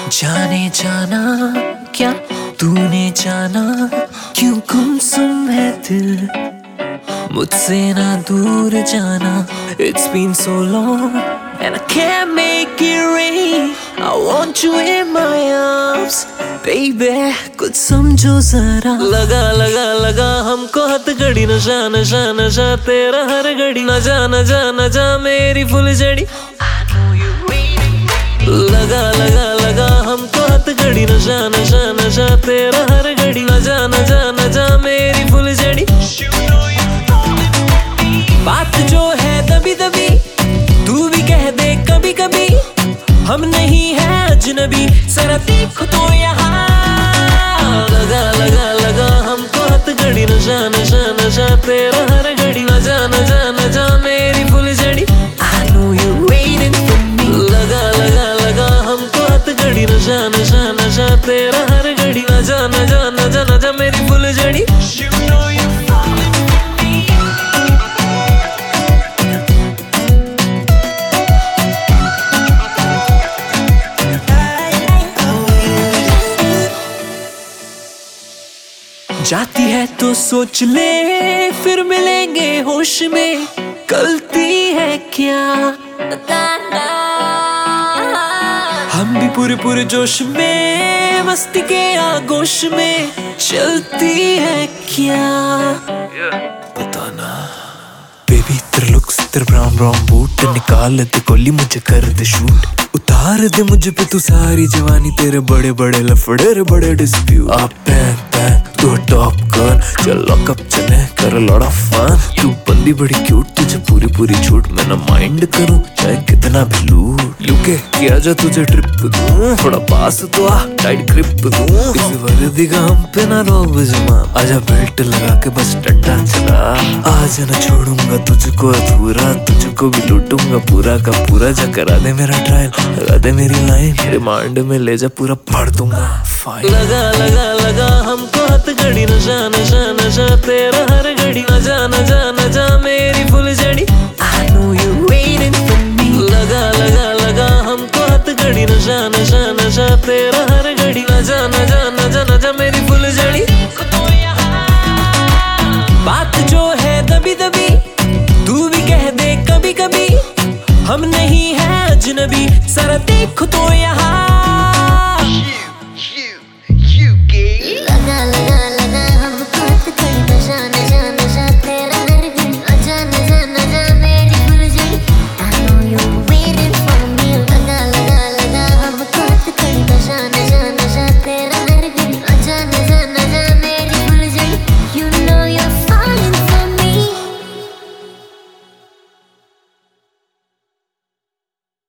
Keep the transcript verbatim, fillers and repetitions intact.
जाने जाना क्या तूने जाना, क्यों गुमसुम है दिल मुझसे ना दूर जाना। It's been so long and I can't make it rain. I want you in my arms, baby. कुछ समझो जरा। लगा लगा लगा हमको हथकड़ी, नशा नशा नशा तेरा हर घड़ी। न जा न जा न जा मेरी फुलझड़ी। लगा लगा लगा हमको हथकड़ी, नशा नशा नशा तेरा हर घड़ी। न जा न जा न जा मेरी फुलझड़ी। बात जो है दबी दबी तू भी कह दे कभी कभी, हम नहीं है अजनबी जरा देखो तो यहाँ। लगा लगा लगा हमको हथकड़ी, नशा नशा नशा तेरा हर घड़ी। न जा न जा न जा मेरी फुलझड़ी। I know you're waiting for me. लगा लगा लगा हमको हथकड़ी, नशा नशा नशा तेरा हर घड़ी। न जा न जा न जा न जा मेरी फुलझड़ी। You know you're falling for me. जाती है तो सोच ले फिर मिलेंगे होश में, गलती है क्या बताना। हम भी पूरे पूरे जोश में मस्ती के आगोश में, चलती है क्या बताना। बेबी तेरे लुक्स तेरे ब्राउन ब्राउन बूट निकाल दे कोली, मुझे कर दे शूट। उतार दे मुझे पे तू सारी जवानी, तेरे बड़े बड़े लफड़े रे बड़े डिस्प्यूट। आप पैन पैन तू टॉप कर, चल लॉकअप चले कर लॉट ऑफ फन। तू बंदी बड़ी क्यूट, तुझे पूरी पूरी छूट। मैं ना माइंड करूं चाहे कितना भी लूट। लुके किया जा तुझे ट्रिप दूं, थोड़ा पास तो आ टाइट ग्रिप दूं। इस वर्दी का हम पे ना रोब जमा, आजा बेल्ट लगा के बस डंडा चला। आज ना छोड़ूंगा तुझको अधूरा, तुझको भी लूटूंगा पूरा का पूरा। जा करा दे मेरा ट्रायल, लगा दे मेरी लाइन, रिमांड में ले जा पूरा पढ़ दूंगा फाइन। लगा लगा लगा हमको हथकड़ी, नशा नशा नशा तेरा हर घड़ी। न जा न जा न जा मेरी फुलझड़ी। I know you're waiting for me. लगा लगा लगा हमको हथकड़ी, नशा नशा